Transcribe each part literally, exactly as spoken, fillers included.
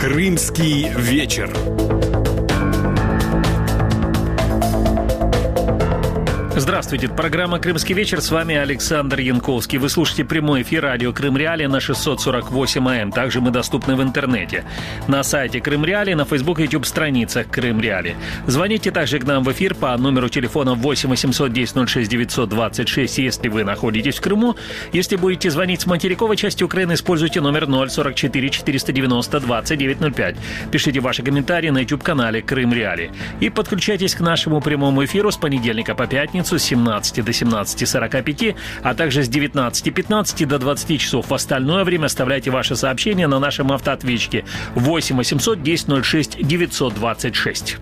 Крымский вечер. Здравствуйте, это программа «Крымский вечер», с вами Александр Янковский. Вы слушаете прямой эфир радио «Крым Реалии» на шестьсот сорок восемь АМ. Также мы доступны в интернете. На сайте «Крым Реалии», на Facebook и YouTube страницах «Крым Реалии». Звоните также к нам в эфир по номеру телефона восемь восемьсот десять ноль шесть девятьсот двадцать шесть, если вы находитесь в Крыму. Если будете звонить с материковой части Украины, используйте номер ноль сорок четыре четыреста девяносто двадцать девять ноль пять. Пишите ваши комментарии на YouTube-канале «Крым Реалии». И подключайтесь к нашему прямому эфиру с понедельника по пятницу с семнадцати до семнадцати сорока пяти, а также с девятнадцати пятнадцати до двадцати часов. В остальное время оставляйте ваши сообщения на нашем автоответчике восемь восемьсот десять ноль шесть девятьсот двадцать шесть.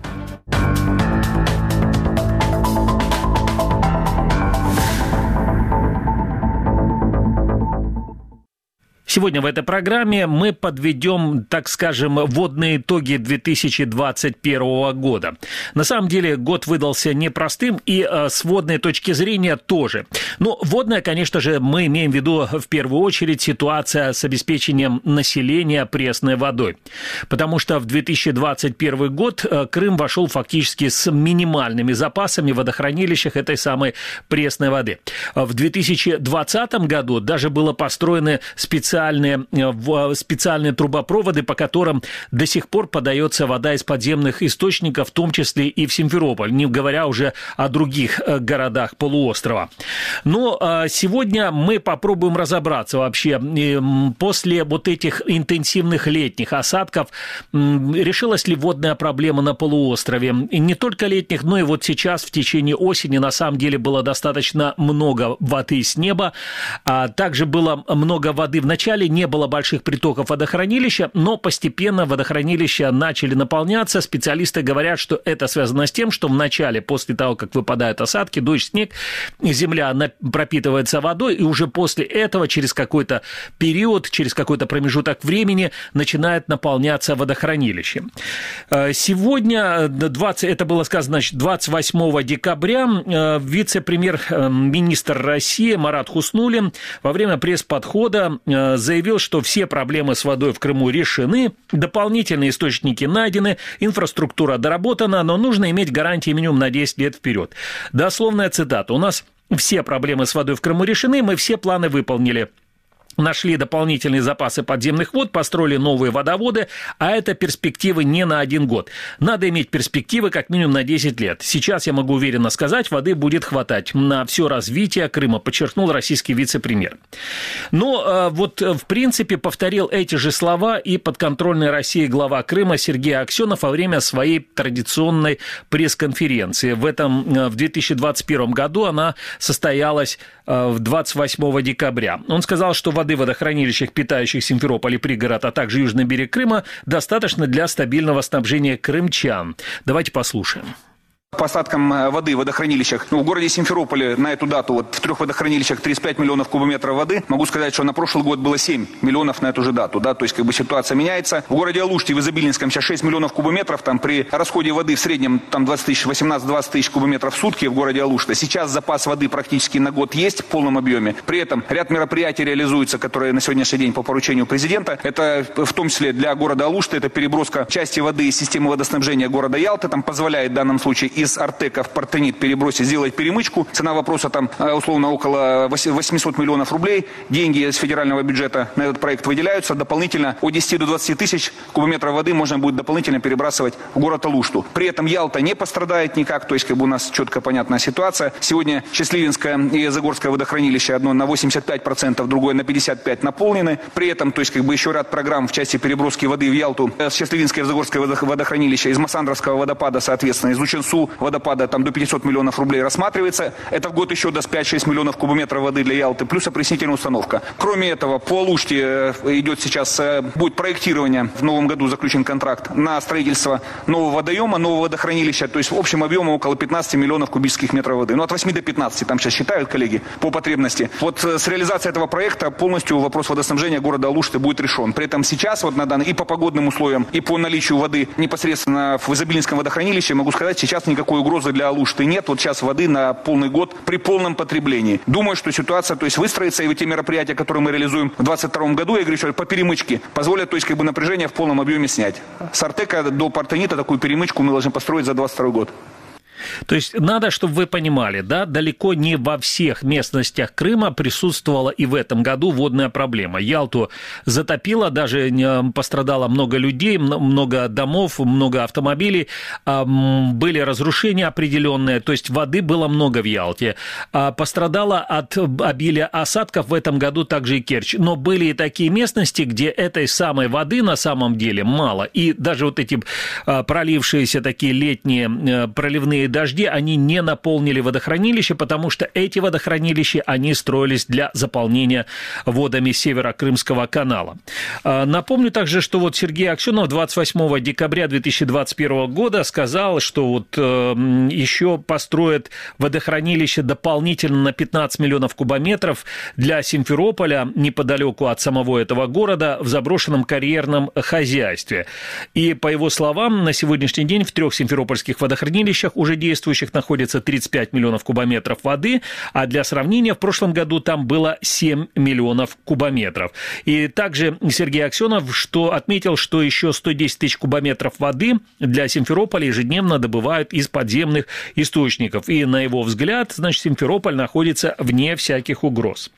Сегодня в этой программе мы подведем, так скажем, вводные итоги две тысячи двадцать первого года. На самом деле год выдался непростым, и э, с вводной точки зрения тоже. Но вводная, конечно же, мы имеем в виду в первую очередь ситуация с обеспечением населения пресной водой. Потому что в две тысячи двадцать первый год э, Крым вошел фактически с минимальными запасами в водохранилищах этой самой пресной воды. В две тысячи двадцатом году даже было построено специальное Специальные, специальные трубопроводы, по которым до сих пор подается вода из подземных источников, в том числе и в Симферополь, не говоря уже о других городах полуострова. Но сегодня мы попробуем разобраться вообще. После вот этих интенсивных летних осадков решилась ли водная проблема на полуострове? И не только летних, но и вот сейчас в течение осени на самом деле было достаточно много воды с неба. А также было много воды в начале. Вначале не было больших притоков водохранилища, но постепенно водохранилища начали наполняться. Специалисты говорят, что это связано с тем, что в начале, после того, как выпадают осадки, дождь, снег, земля пропитывается водой, и уже после этого, через какой-то период, через какой-то промежуток времени, начинает наполняться водохранилище. Сегодня, двадцать, это было сказано, значит, двадцать восьмого декабря, вице-премьер-министр России Марат Хуснуллин во время пресс-подхода заявил, что все проблемы с водой в Крыму решены, дополнительные источники найдены, инфраструктура доработана, но нужно иметь гарантии минимум на десять лет вперед. Дословная цитата. «У нас все проблемы с водой в Крыму решены, мы все планы выполнили. Нашли дополнительные запасы подземных вод, построили новые водоводы, а это перспективы не на один год. Надо иметь перспективы как минимум на десять лет. Сейчас, я могу уверенно сказать, воды будет хватать на все развитие Крыма», подчеркнул российский вице-премьер. Но вот в принципе повторил эти же слова и подконтрольный России глава Крыма Сергей Аксенов во время своей традиционной пресс-конференции. В этом, в две тысячи двадцать первом году она состоялась двадцать восьмого декабря. Он сказал, что воды в водохранилищах, питающих Симферополь и пригород, а также южный берег Крыма, достаточно для стабильного снабжения крымчан. Давайте послушаем. По осадкам воды в водохранилищах, ну, в городе Симферополе на эту дату вот в трех водохранилищах тридцать пять миллионов кубометров воды. Могу сказать, что на прошлый год было семь миллионов на эту же дату, да, то есть как бы ситуация меняется. В городе Алуште, в Изобильнинском сейчас шесть миллионов кубометров, там при расходе воды в среднем там двадцать тысяч, восемнадцать-двадцать тысяч кубометров в сутки в городе Алушта. Сейчас запас воды практически на год есть в полном объеме. При этом ряд мероприятий реализуются, которые на сегодняшний день по поручению президента. Это в том числе для города Алушты, это переброска части воды из системы водоснабжения города Ялты, там позволяет в данном случае из Артека в Партенит перебросить, сделать перемычку. Цена вопроса там условно около восемьсот миллионов рублей. Деньги с федерального бюджета на этот проект выделяются. Дополнительно от десяти до двадцати тысяч кубометров воды можно будет дополнительно перебрасывать в город Алушту. При этом Ялта не пострадает никак, то есть как бы у нас четко понятная ситуация. Сегодня Счастливинское и Загорское водохранилище одно на восемьдесят пять процентов, другое на пятьдесят пять процентов наполнены. При этом, то есть как бы еще ряд программ в части переброски воды в Ялту, Счастливинское и Загорское водохранилище, из Массандровского водопада, соответственно, из Лученцу водопада, там до пятисот миллионов рублей рассматривается. Это в год еще даст пять-шесть миллионов кубометров воды для Ялты, плюс опреснительная установка. Кроме этого, по Алуште идет сейчас, будет проектирование, в новом году заключен контракт на строительство нового водоема, нового водохранилища, то есть в общем объеме около пятнадцати миллионов кубических метров воды. Ну, от восьми до пятнадцати, там сейчас считают коллеги, по потребности. Вот с реализацией этого проекта полностью вопрос водоснабжения города Алушты будет решен. При этом сейчас вот на данный, и по погодным условиям, и по наличию воды непосредственно в Изобильнинском водохранилище, могу сказать, сейчас никаких никакой угрозы для Алушты нет. Вот сейчас воды на полный год при полном потреблении. Думаю, что ситуация, то есть, выстроится, и вот те мероприятия, которые мы реализуем в двадцать втором году, я говорю, что по перемычке, позволят, то есть, как бы напряжение в полном объеме снять. С Артека до Партенита такую перемычку мы должны построить за двадцать второй год. То есть надо, чтобы вы понимали, да, далеко не во всех местностях Крыма присутствовала и в этом году водная проблема. Ялту затопило, даже пострадало много людей, много домов, много автомобилей, были разрушения определенные, то есть воды было много в Ялте. Пострадало от обилия осадков в этом году также и Керчь. Но были и такие местности, где этой самой воды на самом деле мало. И даже вот эти пролившиеся такие летние проливные дожди, они не наполнили водохранилища, потому что эти водохранилища, они строились для заполнения водами Северо-Крымского канала. Напомню также, что вот Сергей Аксенов двадцать восьмого декабря две тысячи двадцать первого года сказал, что вот еще построят водохранилище дополнительно на пятнадцать миллионов кубометров для Симферополя, неподалеку от самого этого города, в заброшенном карьерном хозяйстве. И, по его словам, на сегодняшний день в трех симферопольских водохранилищах уже действующих находится тридцать пять миллионов кубометров воды, а для сравнения, в прошлом году там было семь миллионов кубометров. И также Сергей Аксенов что отметил, что еще сто десять тысяч кубометров воды для Симферополя ежедневно добывают из подземных источников. И, на его взгляд, значит, Симферополь находится вне всяких угроз.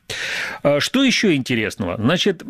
Что еще интересного? Значит,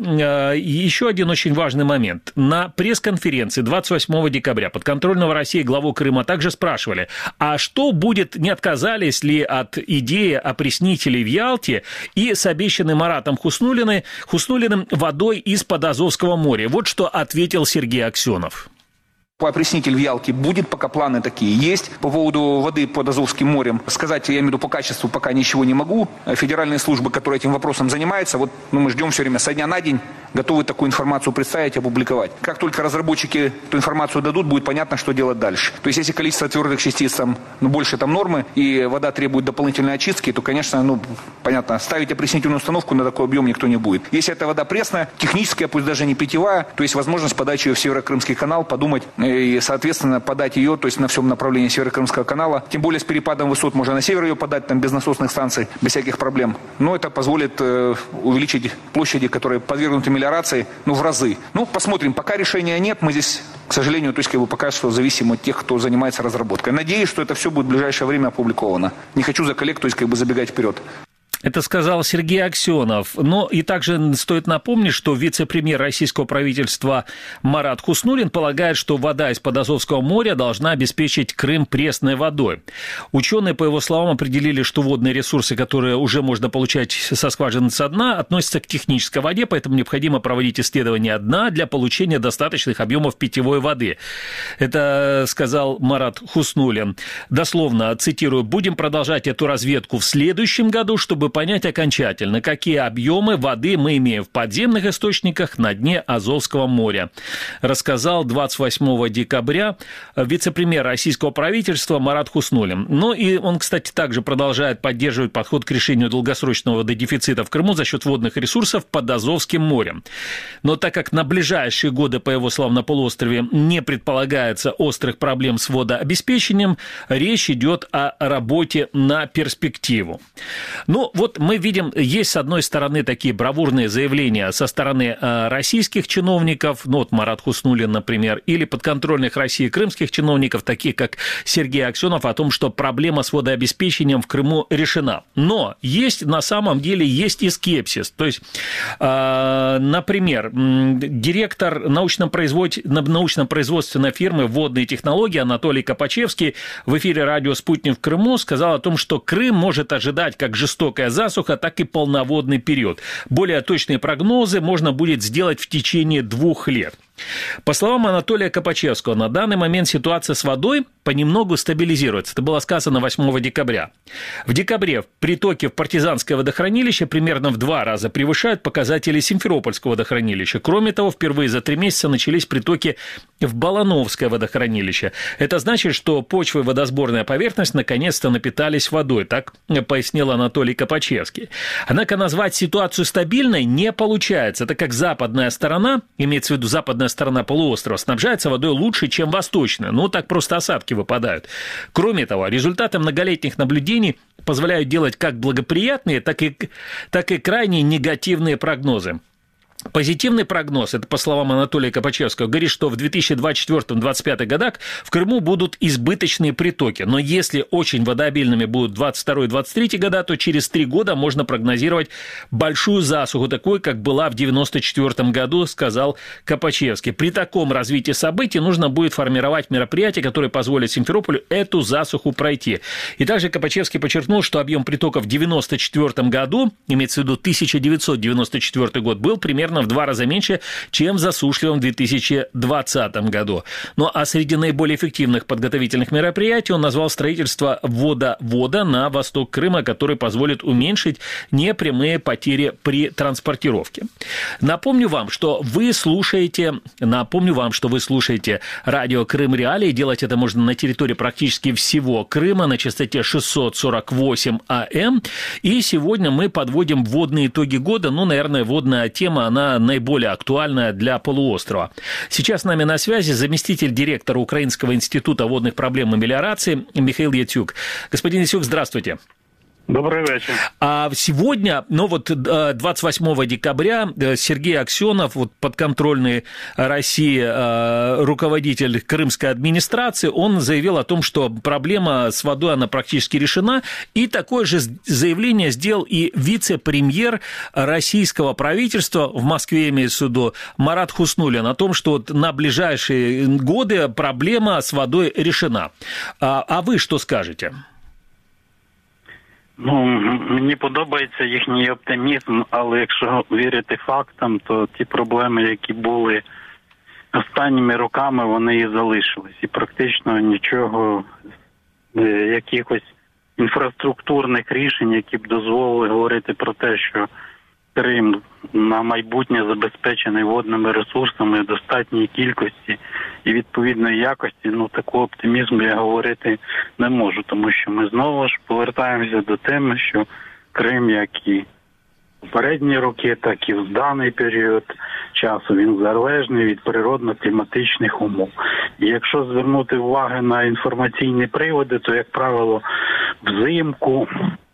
еще один очень важный момент. На пресс-конференции двадцать восьмого декабря подконтрольного России главу Крыма также спрашивали, а что будет, не отказались ли от идеи опреснителей в Ялте и с обещанным Маратом Хуснуллиным, Хуснуллиным водой из-под Азовского моря? Вот что ответил Сергей Аксенов. Опреснитель в Ялте будет, пока планы такие есть. По поводу воды под Азовским морем сказать, я имею в виду по качеству, пока ничего не могу. Федеральные службы, которые этим вопросом занимаются, вот ну, мы ждем все время со дня на день, готовы такую информацию представить, опубликовать. Как только разработчики эту информацию дадут, будет понятно, что делать дальше. То есть, если количество твердых частиц там, ну, больше там нормы, и вода требует дополнительной очистки, то, конечно, ну, понятно, ставить опреснительную установку на такой объем никто не будет. Если эта вода пресная, техническая, пусть даже не питьевая, то есть возможность подачи ее в Северо-Крымский канал, подумать, и, соответственно, подать ее, то есть на всем направлении Северо-Крымского канала. Тем более с перепадом высот можно на север ее подать, там без насосных станций, без всяких проблем. Но это позволит э, увеличить площади, которые подвергнуты мелиорации, ну, в разы. Ну, посмотрим. Пока решения нет, мы здесь, к сожалению, то есть, как бы, пока что зависим от тех, кто занимается разработкой. Надеюсь, что это все будет в ближайшее время опубликовано. Не хочу за коллег, то есть, как бы, забегать вперед. Это сказал Сергей Аксенов. Но и также стоит напомнить, что вице-премьер российского правительства Марат Хуснуллин полагает, что вода из-под Азовского моря должна обеспечить Крым пресной водой. Ученые, по его словам, определили, что водные ресурсы, которые уже можно получать со скважины со дна, относятся к технической воде, поэтому необходимо проводить исследования дна для получения достаточных объемов питьевой воды. Это сказал Марат Хуснуллин. Дословно, цитирую, «Будем продолжать эту разведку в следующем году, чтобы понять окончательно, какие объемы воды мы имеем в подземных источниках на дне Азовского моря», рассказал двадцать восьмого декабря вице-премьер российского правительства Марат Хуснуллин. Ну и он, кстати, также продолжает поддерживать подход к решению долгосрочного вододефицита в Крыму за счет водных ресурсов под Азовским морем. Но так как на ближайшие годы, по его словам, на полуострове не предполагается острых проблем с водообеспечением, речь идет о работе на перспективу. Ну, вот мы видим, есть с одной стороны такие бравурные заявления со стороны э, российских чиновников, ну вот Марат Хуснуллин, например, или подконтрольных России крымских чиновников, таких как Сергей Аксенов, о том, что проблема с водообеспечением в Крыму решена. Но есть, на самом деле, есть и скепсис. То есть, э, например, директор научно-производственной фирмы «Водные технологии» Анатолий Копачевский в эфире радио «Спутник» в Крыму сказал о том, что Крым может ожидать как жестокая засуха, так и полноводный период. Более точные прогнозы можно будет сделать в течение двух лет. По словам Анатолия Копачевского, на данный момент ситуация с водой понемногу стабилизируется. Это было сказано восьмого декабря. В декабре притоки в Партизанское водохранилище примерно в два раза превышают показатели Симферопольского водохранилища. Кроме того, впервые за три месяца начались притоки в Балановское водохранилище. Это значит, что почва и водосборная поверхность наконец-то напитались водой, так пояснил Анатолий Копачевский. Однако назвать ситуацию стабильной не получается, так как западная сторона, имеется в виду западная сторона полуострова снабжается водой лучше, чем восточная. Ну, так просто осадки выпадают. Кроме того, результаты многолетних наблюдений позволяют делать как благоприятные, так и, так и крайне негативные прогнозы. Позитивный прогноз, это по словам Анатолия Копачевского, говорит, что в две тысячи двадцать четвёртом — две тысячи двадцать пятом годах в Крыму будут избыточные притоки. Но если очень водообильными будут двадцать второй — двадцать третий года, то через три года можно прогнозировать большую засуху, такой, как была в девяносто четвёртом году, сказал Копачевский. При таком развитии событий нужно будет формировать мероприятия, которые позволят Симферополю эту засуху пройти. И также Копачевский подчеркнул, что объем притоков в девяносто четвёртом году, имеется в виду тысяча девятьсот девяносто четвёртый год, был примерно в два раза меньше, чем в засушливом две тысячи двадцатом году. Ну а среди наиболее эффективных подготовительных мероприятий он назвал строительство водовода на восток Крыма, который позволит уменьшить непрямые потери при транспортировке. Напомню вам, что вы слушаете, напомню вам, что вы слушаете радио Крым Реалии. Делать это можно на территории практически всего Крыма на частоте шестьсот сорок восемь АМ. И сегодня мы подводим водные итоги года. Ну, наверное, водная тема, она наиболее актуальная для полуострова. Сейчас с нами на связи заместитель директора Украинского института водных проблем и мелиорации Михаил Яцюк. Господин Яцюк, здравствуйте. Добрый вечер. А сегодня, ну вот двадцать восьмого декабря Сергей Аксенов, вот подконтрольный России руководитель крымской администрации, он заявил о том, что проблема с водой, она практически решена, и такое же заявление сделал и вице-премьер российского правительства в Москве, имеется в виду, Марат Хуснуллин, о том, что вот на ближайшие годы проблема с водой решена. А, а вы что скажете? Ну, мені подобається їхній оптимізм, але якщо вірити фактам, то ті проблеми, які були останніми роками, вони і залишились. І практично нічого, якихось інфраструктурних рішень, які б дозволили говорити про те, що Крим на майбутнє забезпечений водними ресурсами в достатній кількості і відповідної якості, ну такого оптимізму я говорити не можу, тому що ми знову ж повертаємося до теми, що Крим, як і в попередні роки, так і в даний період часу, він залежний від природно-кліматичних умов. І якщо звернути увагу на інформаційні приводи, то, як правило, взимку,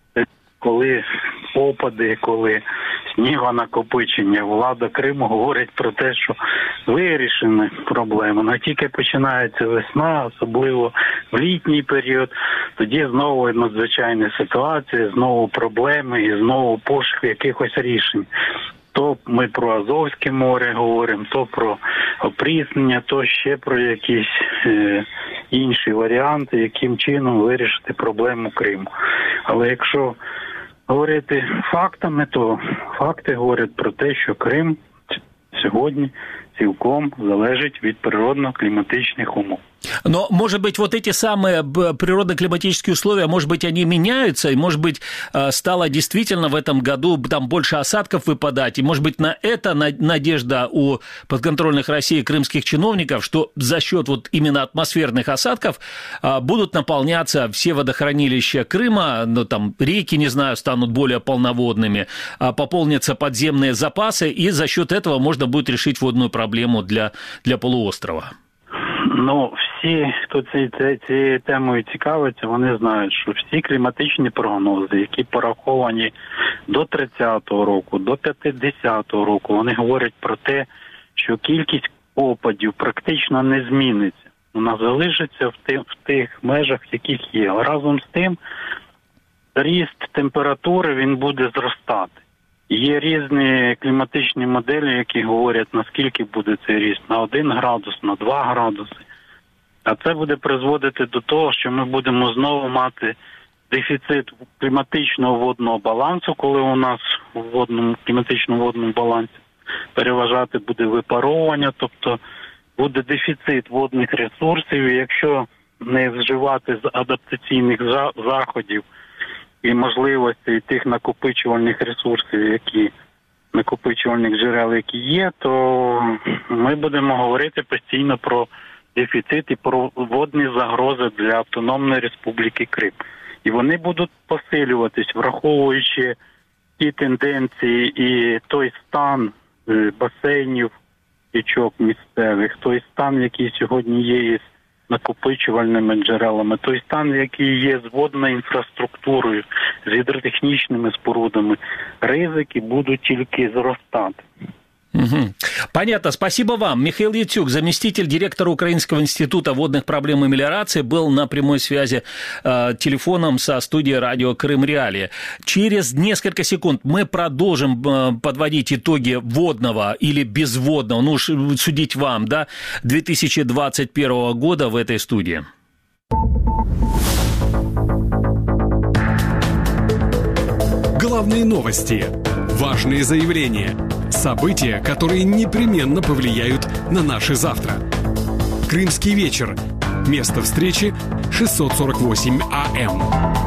коли опади, коли снігонакопичення, влада Криму говорить про те, що вирішена проблема. Но тільки починається весна, особливо в літній період, тоді знову надзвичайна ситуація, знову проблеми і знову пошук якихось рішень. То ми про Азовське море говоримо, то про опріснення, то ще про якісь е, інші варіанти, яким чином вирішити проблему Криму. Але якщо говорити фактами, то факти говорять про те, що Крим сьогодні цілком залежить від природно-климатичных умов. Но, может быть, вот эти самые природно-климатические условия, может быть, они меняются, и, может быть, стало действительно в этом году там больше осадков выпадать, и, может быть, на это надежда у подконтрольных России крымских чиновников, что за счет вот именно атмосферных осадков будут наполняться все водохранилища Крыма, ну, там, реки, не знаю, станут более полноводными, пополнятся подземные запасы, и за счет этого можно будет решить водную проблему для, для полуострова. Ну, всі, хто цією ці темою цікавиться, вони знають, що всі кліматичні прогнози, які пораховані до тридцятого року, до п'ятдесятого року, вони говорять про те, що кількість опадів практично не зміниться. Вона залишиться в тих, в тих межах, яких є. Разом з тим, ріст температури, він буде зростати. Є різні кліматичні моделі, які говорять, наскільки буде цей ріст, на один градус, на два градуси. А це буде призводити до того, що ми будемо знову мати дефіцит кліматичного водного балансу, коли у нас в водному, кліматичному водному балансі переважати буде випаровування, тобто буде дефіцит водних ресурсів, і якщо не вживати з адаптаційних заходів і можливостей тих накопичувальних ресурсів, які накопичувальних джерел, які є, то ми будемо говорити постійно про дефіцит і про водні загрози для Автономної Республіки Крим. І вони будуть посилюватись, враховуючи ті тенденції і той стан басейнів, річок місцевих, той стан, який сьогодні є із накопичувальними джерелами, той стан, який є з водною інфраструктурою, з гідротехнічними спорудами, ризики будуть тільки зростати. Угу. Понятно. Спасибо вам. Михаил Яцюк, заместитель директора Украинского института водных проблем и мелиорации, был на прямой связи э, телефоном со студией радио Крым Реалии. Через несколько секунд мы продолжим э, подводить итоги водного или безводного, ну, судить вам, да, две тысячи двадцать первого года в этой студии. Главные новости, важные заявления, события, которые непременно повлияют на наше завтра. Крымский вечер. Место встречи шестьсот сорок восемь АМ.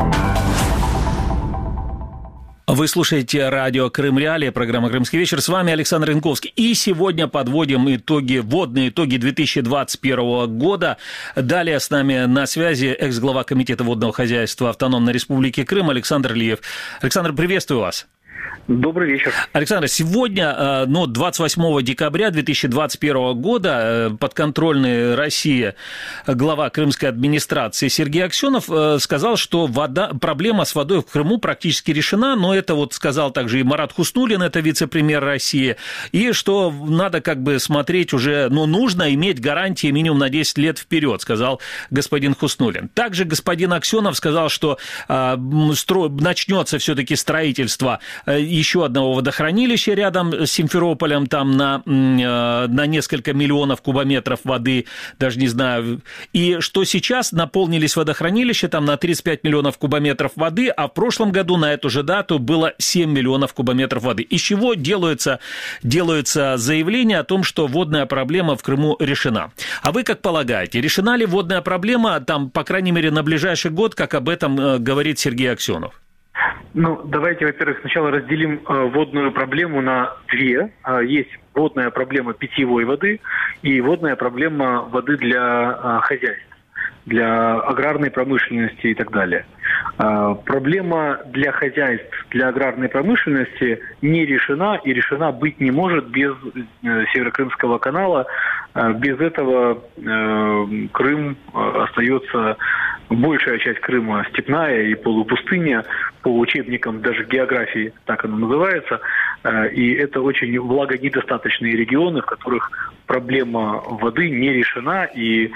Вы слушаете радио Крым Реалии, программа «Крымский вечер». С вами Александр Янковский. И сегодня подводим итоги, вводные итоги две тысячи двадцать первого года. Далее с нами на связи экс-глава Комитета водного хозяйства Автономной Республики Крым Александр Лиев. Александр, приветствую вас. Добрый вечер. Александр, сегодня, ну, двадцать восьмого декабря две тысячи двадцать первого года, подконтрольный России глава крымской администрации Сергей Аксенов сказал, что вода, проблема с водой в Крыму практически решена, но это вот сказал также и Марат Хуснуллин, это вице-премьер России, и что надо как бы смотреть уже, ну, нужно иметь гарантии минимум на десять лет вперед, сказал господин Хуснуллин. Также господин Аксенов сказал, что э, стро... начнется все-таки строительство еще одного водохранилища рядом с Симферополем, там на, на несколько миллионов кубометров воды, даже не знаю, и что сейчас наполнились водохранилища там на тридцать пять миллионов кубометров воды, а в прошлом году на эту же дату было семь миллионов кубометров воды. Из чего делаются, делаются заявления о том, что водная проблема в Крыму решена. А вы как полагаете, решена ли водная проблема там, по крайней мере, на ближайший год, как об этом э, говорит Сергей Аксенов? Ну, давайте, во-первых, сначала разделим э, водную проблему на две. Э, есть водная проблема питьевой воды и водная проблема воды для э, хозяйств, для аграрной промышленности и так далее. Э, проблема для хозяйств, для аграрной промышленности не решена и решена быть не может без э, Северокрымского канала. Э, без этого э, Крым э, остается... Большая часть Крыма степная и полупустыня, по учебникам даже географии так оно называется. И это очень влагонедостаточные регионы, в которых проблема воды не решена, и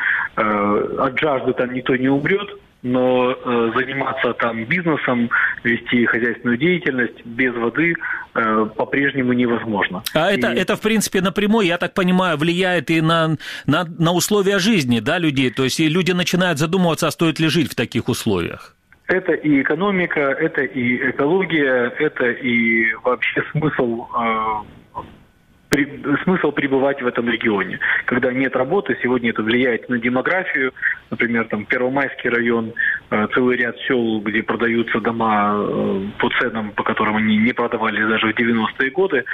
от жажды там никто не умрет, но э, заниматься там бизнесом, вести хозяйственную деятельность без воды э, по-прежнему невозможно. А и... это, это, в принципе, напрямую, я так понимаю, влияет и на, на, на условия жизни, да, людей? То есть и люди начинают задумываться, а стоит ли жить в таких условиях? Это и экономика, это и экология, это и вообще смысл... Э, смысл пребывать в этом регионе. Когда нет работы, сегодня это влияет на демографию. Например, там Первомайский район, целый ряд сел, где продаются дома по ценам, по которым они не продавались даже в девяностые годы.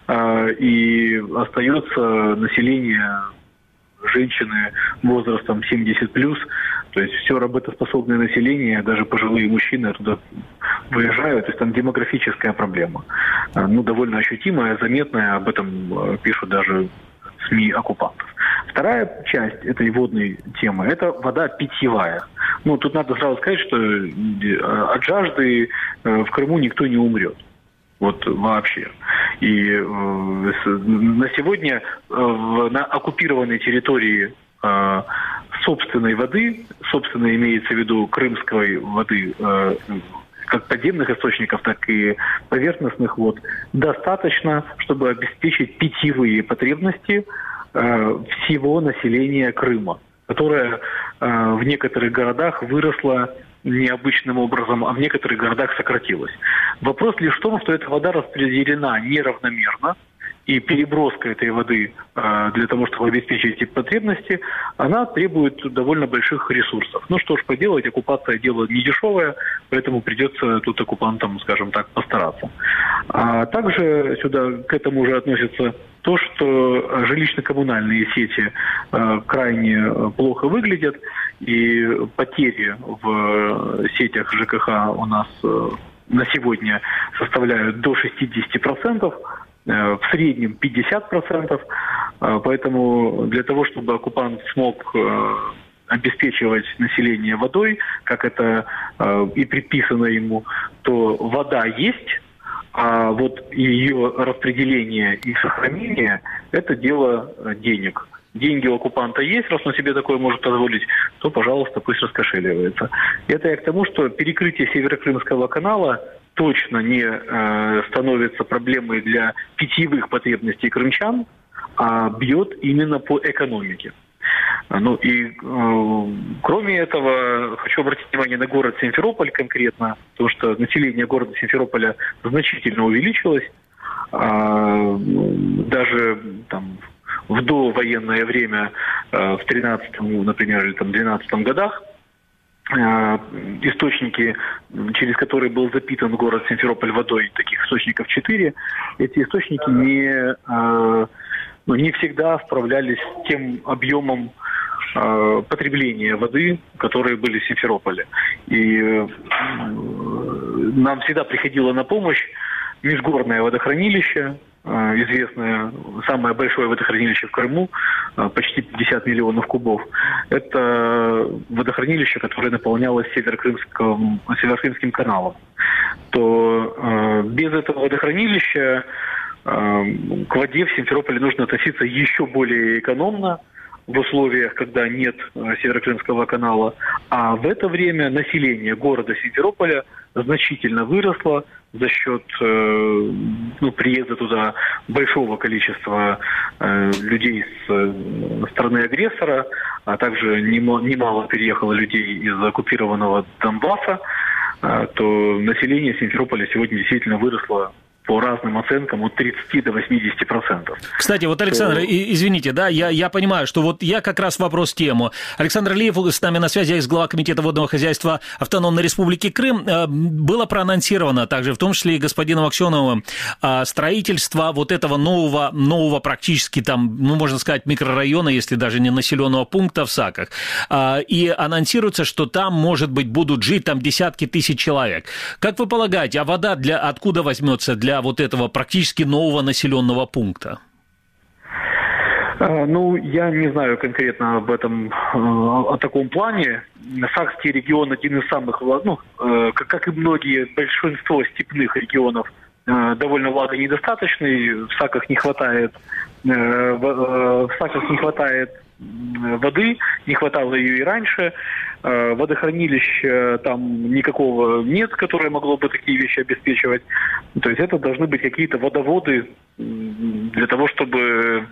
И остается население, женщины возрастом семьдесят плюс, то есть все работоспособное население, даже пожилые мужчины оттуда выезжают, то есть там демографическая проблема. Ну, довольно ощутимая, заметная, об этом пишут даже СМИ оккупантов. Вторая часть этой водной темы – это вода питьевая. Ну, тут надо сразу сказать, что от жажды в Крыму никто не умрет. Вот вообще. И э, на сегодня э, на оккупированной территории э, собственной воды, собственно имеется в виду крымской воды, э, как подземных источников, так и поверхностных вод, достаточно, чтобы обеспечить питьевые потребности э, всего населения Крыма, которое э, в некоторых городах выросло необычным образом, а в некоторых городах сократилось. Вопрос лишь в том, что эта вода распределена неравномерно, и переброска этой воды э, для того, чтобы обеспечить эти потребности, она требует довольно больших ресурсов. Ну что ж поделать, оккупация дело не дешевое, поэтому придется тут оккупантам, скажем так, постараться. А также сюда к этому уже относится то, что жилищно-коммунальные сети э, крайне плохо выглядят, и потери в сетях ЖКХ у нас э, на сегодня составляют до шестьдесят процентов, в среднем пятьдесят процентов. Поэтому для того, чтобы оккупант смог обеспечивать население водой, как это и предписано ему, то вода есть, а вот ее распределение и сохранение – это дело денег. Деньги у оккупанта есть, раз он себе такое может позволить, то, пожалуйста, пусть раскошеливается. Это я к тому, что перекрытие Северокрымского канала точно не э, становится проблемой для питьевых потребностей крымчан, а бьет именно по экономике. Ну и э, кроме этого, хочу обратить внимание на город Симферополь конкретно, потому что население города Симферополя значительно увеличилось. Э, даже там в довоенное время, э, в тринадцатом, например, или там двенадцатом годах, э, источники, через которые был запитан город Симферополь водой, таких источников четыре, эти источники не, э, ну, не всегда справлялись с тем объемом э, потребления воды, которые были в Симферополе. И э, нам всегда приходило на помощь межгорное водохранилище, известное, самое большое водохранилище в Крыму, почти пятьдесят миллионов кубов. Это водохранилище, которое наполнялось Северокрымским, Северокрымским каналом. То э, без этого водохранилища э, к воде в Симферополе нужно относиться еще более экономно, в условиях, когда нет Северокрымского канала. А в это время население города Симферополя значительно выросло за счет э, ну, приезда туда большого количества э, людей с э, страны-агрессора, а также немо, немало переехало людей из оккупированного Донбасса, э, то население Симферополя сегодня действительно выросло по разным оценкам от тридцати до восьмидесяти процентов. Кстати, вот, Александр, то... извините, да, я, я понимаю, что вот я как раз вопрос тему. Александр Алиев с нами на связи, я глава Комитета водного хозяйства Автономной Республики Крым. Было проанонсировано также, в том числе и господином Аксеновым, строительство вот этого нового, нового практически там, ну, можно сказать, микрорайона, если даже не населенного пункта в Саках. И анонсируется, что там, может быть, будут жить там десятки тысяч человек. Как вы полагаете, а вода для, откуда возьмется для вот этого практически нового населенного пункта? Ну, я не знаю конкретно об этом, о таком плане. Сакский регион один из самых, ну, как и многие, большинство степных регионов, довольно влагонедостаточный. В Саках не хватает, в Саках не хватает воды, не хватало ее и раньше. Водохранилищ там никакого нет, которое могло бы такие вещи обеспечивать. То есть это должны быть какие-то водоводы для того, чтобы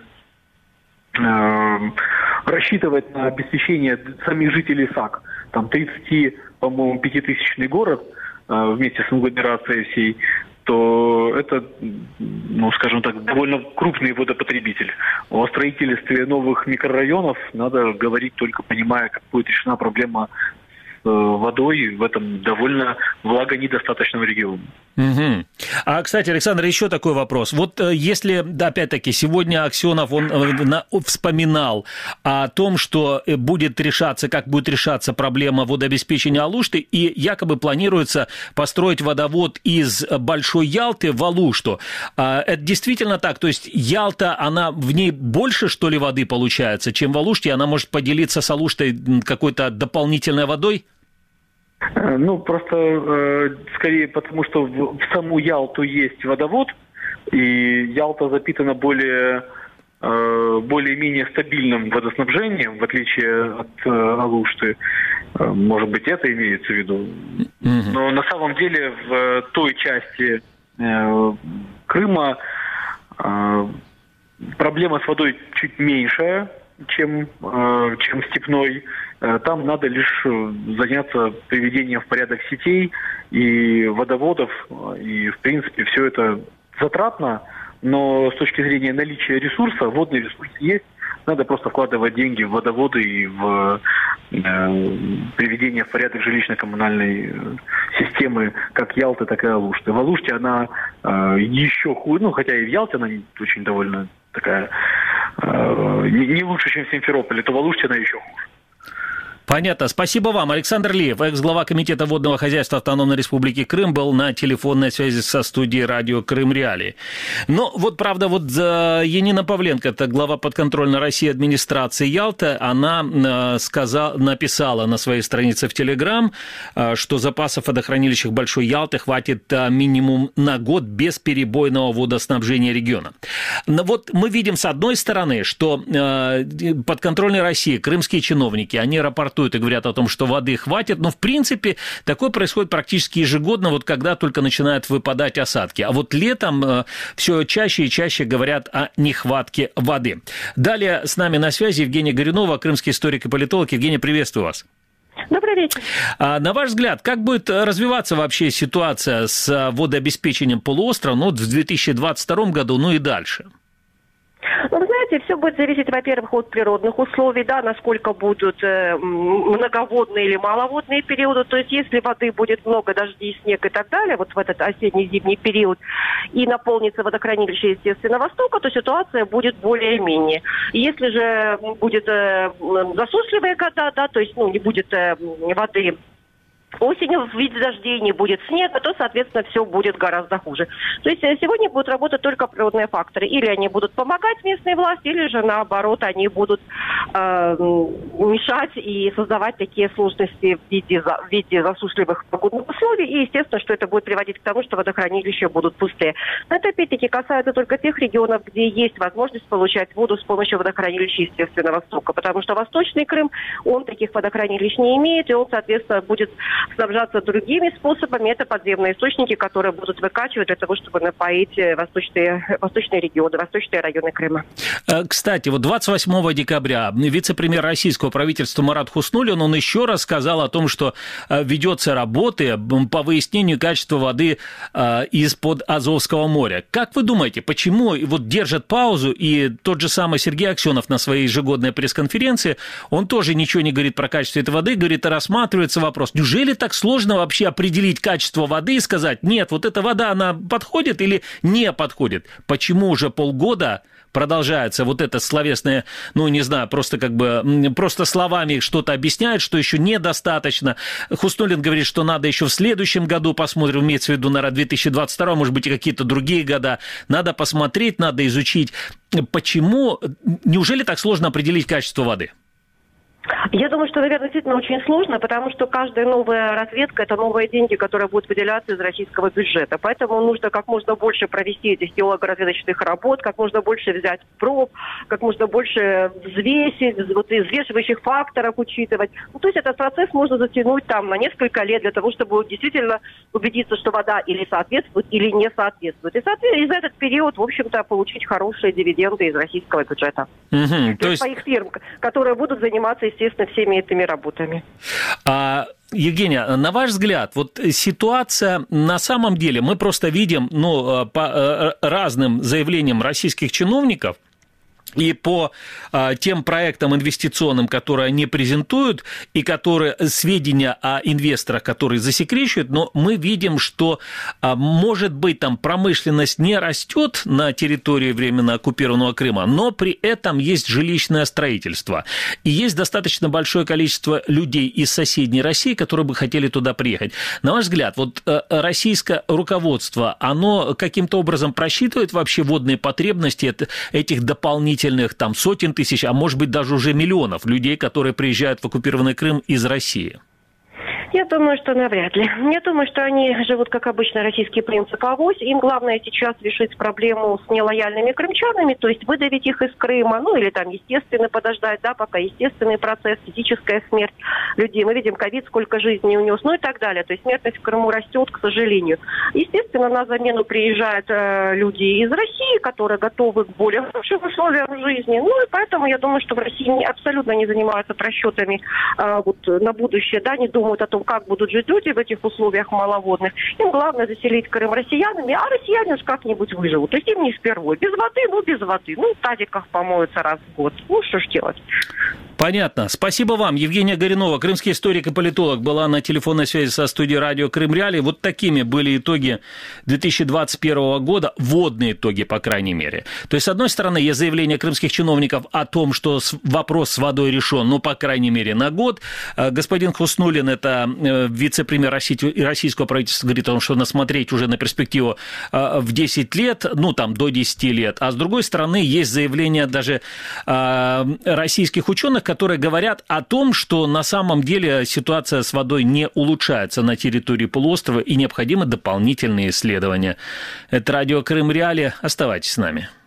э, рассчитывать на обеспечение самих жителей Сак. Там тридцать, по-моему, пятитысячный город э, вместе с агломерацией всей, то это, ну, скажем так, довольно крупный водопотребитель. О строительстве новых микрорайонов надо говорить только понимая, как будет решена проблема с водой в этом довольно влагонедостаточном регионе. Угу. А, кстати, Александр, еще такой вопрос. Вот если, да, опять-таки, сегодня Аксенов, он вспоминал о том, что будет решаться, как будет решаться проблема водообеспечения Алушты, и якобы планируется построить водовод из Большой Ялты в Алушту. Это действительно так? То есть Ялта, она, в ней больше, что ли, воды получается, чем в Алуште, и она может поделиться с Алуштой какой-то дополнительной водой? Ну, просто э, скорее потому, что в, в саму Ялту есть водовод, и Ялта запитана более, э, более-менее стабильным водоснабжением, в отличие от э, Алушты. Э, может быть, это имеется в виду. Mm-hmm. Но на самом деле в той части э, Крыма э, проблема с водой чуть меньшая, чем, э, чем степной. Там надо лишь заняться приведением в порядок сетей и водоводов, и, в принципе, все это затратно, но с точки зрения наличия ресурса, водный ресурс есть, надо просто вкладывать деньги в водоводы и в э, приведение в порядок жилищно-коммунальной системы как Ялты, так и Алушты. В Алуште она э, еще хуже, ну, хотя и в Ялте она очень довольно такая, э, не, не лучше, чем в Симферополе, то в Алуште она еще хуже. Понятно. Спасибо вам. Александр Лиев, экс-глава Комитета водного хозяйства Автономной Республики Крым, был на телефонной связи со студией радио «Крым Реалии». Но вот, правда, вот Янина Павленко, это глава подконтрольной России администрации Ялты, она сказала, написала на своей странице в Телеграм, что запасов в водохранилищах Большой Ялты хватит минимум на год бесперебойного водоснабжения региона. Но вот мы видим, с одной стороны, что подконтрольной России крымские чиновники, они рапортуют и говорят о том, что воды хватит, но, в принципе, такое происходит практически ежегодно, вот когда только начинают выпадать осадки. А вот летом э, все чаще и чаще говорят о нехватке воды. Далее с нами на связи Евгения Горюнова, крымский историк и политолог. Евгения, приветствую вас. Добрый вечер. А, на ваш взгляд, как будет развиваться вообще ситуация с водообеспечением полуострова, ну, вот в две тысячи двадцать втором году, ну и дальше? Ну, вы знаете, все будет зависеть, во-первых, от природных условий, да, насколько будут э, многоводные или маловодные периоды. То есть, если воды будет много, дождей, снег и так далее, вот в этот осенне-зимний период, и наполнится водохранилище, естественно, Востока, то ситуация будет более-менее. Если же будет э, засушливые года, да, то есть, ну, не будет э, воды осенью в виде дождей, не будет снега, то, соответственно, все будет гораздо хуже. То есть сегодня будут работать только природные факторы. Или они будут помогать местной власти, или же, наоборот, они будут э, мешать и создавать такие сложности в виде, в виде засушливых погодных условий. И, естественно, что это будет приводить к тому, что водохранилища будут пустые. Но это, опять-таки, касается только тех регионов, где есть возможность получать воду с помощью водохранилища, естественно, Востока. Потому что Восточный Крым, он таких водохранилищ не имеет, и он, соответственно, будет снабжаться другими способами. Это подземные источники, которые будут выкачивать для того, чтобы напоить восточные, восточные регионы, восточные районы Крыма. Кстати, вот двадцать восьмого декабря вице-премьер российского правительства Марат Хуснуллин, он еще раз сказал о том, что ведется работы по выяснению качества воды из-под Азовского моря. Как вы думаете, почему вот держат паузу, и тот же самый Сергей Аксенов на своей ежегодной пресс-конференции, он тоже ничего не говорит про качество этой воды, говорит, рассматривается вопрос. Неужели так сложно вообще определить качество воды и сказать, нет, вот эта вода, она подходит или не подходит? Почему уже полгода продолжается вот это словесное, ну, не знаю, просто как бы, просто словами что-то объясняют, что еще недостаточно. Хуснуллин говорит, что надо еще в следующем году посмотрим, имеется в виду, наверное, две тысячи двадцать второй, может быть, и какие-то другие года. Надо посмотреть, надо изучить. Почему, неужели так сложно определить качество воды? Я думаю, что, наверное, действительно очень сложно, потому что каждая новая разведка – это новые деньги, которые будут выделяться из российского бюджета. Поэтому нужно как можно больше провести этих геолого-разведочных работ, как можно больше взять проб, как можно больше взвесить, вот, взвешивающих факторов учитывать. Ну, то есть этот процесс можно затянуть там на несколько лет для того, чтобы действительно убедиться, что вода или соответствует, или не соответствует. И, соответственно, и за этот период, в общем-то, получить хорошие дивиденды из российского бюджета. Угу, то есть своих фирм, которые будут заниматься, естественно, всеми этими работами. А, Евгения, на ваш взгляд, вот ситуация на самом деле, мы просто видим, ну, по разным заявлениям российских чиновников, и по а, тем проектам инвестиционным, которые они презентуют, и которые сведения о инвесторах, которые засекречивают, но мы видим, что, а, может быть, там промышленность не растет на территории временно оккупированного Крыма, но при этом есть жилищное строительство. И есть достаточно большое количество людей из соседней России, которые бы хотели туда приехать. На ваш взгляд, вот а, российское руководство, оно каким-то образом просчитывает вообще водные потребности этих дополнительных там сотен тысяч, а может быть даже уже миллионов людей, которые приезжают в оккупированный Крым из России? Я думаю, что навряд ли. Я думаю, что они живут, как обычно, российский принцип авось. Им главное сейчас решить проблему с нелояльными крымчанами, то есть выдавить их из Крыма, ну или там естественно подождать, да, пока естественный процесс, физическая смерть людей. Мы видим ковид, сколько жизней унес, ну и так далее. То есть смертность в Крыму растет, к сожалению. Естественно, на замену приезжают э, люди из России, которые готовы к более хорошим условиям жизни. Ну и поэтому я думаю, что в России абсолютно не занимаются просчетами э, вот, на будущее, да, не думают о том, том, как будут жить люди в этих условиях маловодных. Им главное заселить Крым россиянами, а россияне уж как-нибудь выживут. То есть им не впервой. Без воды, ну без воды. Ну, в тазиках помоются раз в год. Ну, что ж делать. Понятно. Спасибо вам. Евгения Горюнова, крымский историк и политолог, была на телефонной связи со студией радио Крым Реалии. Вот такими были итоги две тысячи двадцать первого года, водные итоги, по крайней мере. То есть, с одной стороны, есть заявление крымских чиновников о том, что вопрос с водой решен, ну, по крайней мере, на год. Господин Хуснуллин, это вице-премьер российского правительства, говорит о том, что надо смотреть уже на перспективу в десять лет, ну, там, до десяти лет. А с другой стороны, есть заявление даже российских ученых, которые говорят о том, что на самом деле ситуация с водой не улучшается на территории полуострова и необходимы дополнительные исследования. Это радио Крым Реалии. Оставайтесь с нами.